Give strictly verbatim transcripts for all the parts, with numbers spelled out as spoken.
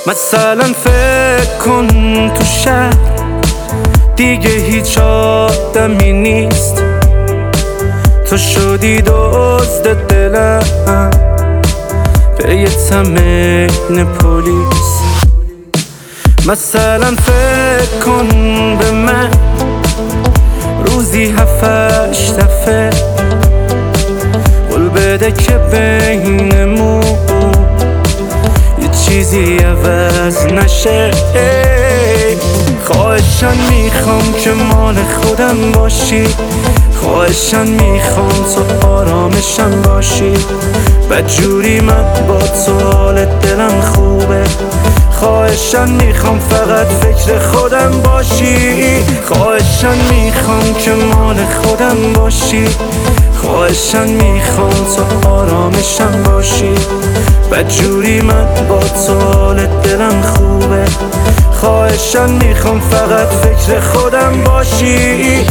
مثلا فکر کن تو شهر دیگه هیچ آدمی نیست، تو شدی دزد دلم به یه تمرین پلیس. مثلا فکر کن به من روزی هفتش دفعه قول بده که بینمون یه چیزی عوض نشه. خواهشن میخوام که مال خودم باشی، خواهشن میخوام تو آرامشم باشی، بدجوری من با تو حال دلم خوبه. خواهشن میخوام فقط فکر خودم باشی، خواهشن میخوام که مال خودم باشی، خواهشن میخوام تو آرامشم باشی، بدجوری من با تو حال دلم خوبه. خواهشن میخوام فقط فکر خودم باشی.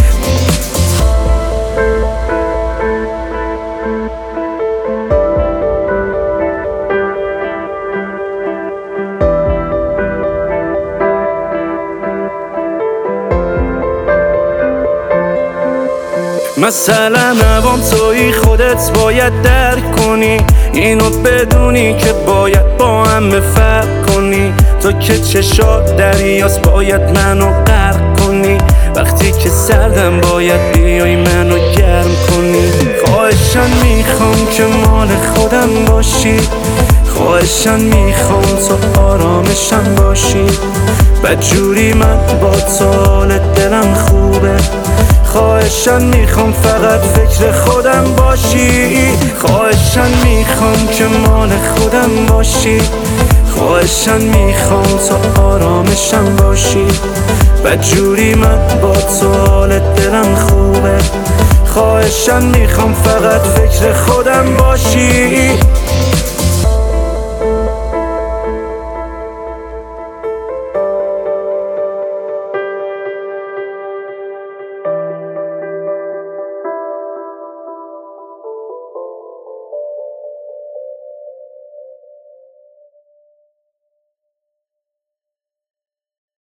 مثلا عوام توی خودت باید درک کنی، اینو بدونی که باید با هم فرق کنی. تو که چشات دریاست باید منو غرق کنی، وقتی که سردم باید بیای منو گرم کنی. خواهشن میخوام که مال خودم باشی، خواهشن میخوام تو آرامشم باشی، بدجوری من با تو حال دلم خوبه. خواهشن میخوام فقط فکر خودم باشی، خواهشن میخوام که مال خودم باشی، خواهشن میخوام تو آرامشم باشی، بدجوری من با تو حال دلم خوبه. خواهشن میخوام فقط فکر خودم باشی.